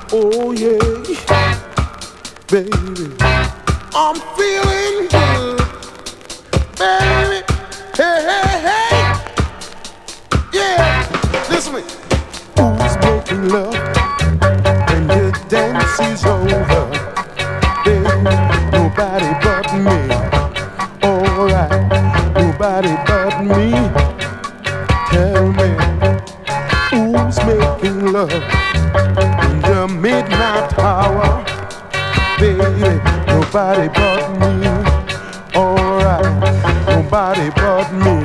Oh yeah, baby, I'm feeling good, baby. Hey, hey, hey, yeah. Listen to me. Who's making love when your dance is over? Baby, nobody but me. Alright, nobody but me. Tell me, who's making love in the midnight hour? Baby, nobody but me. Alright, nobody but me.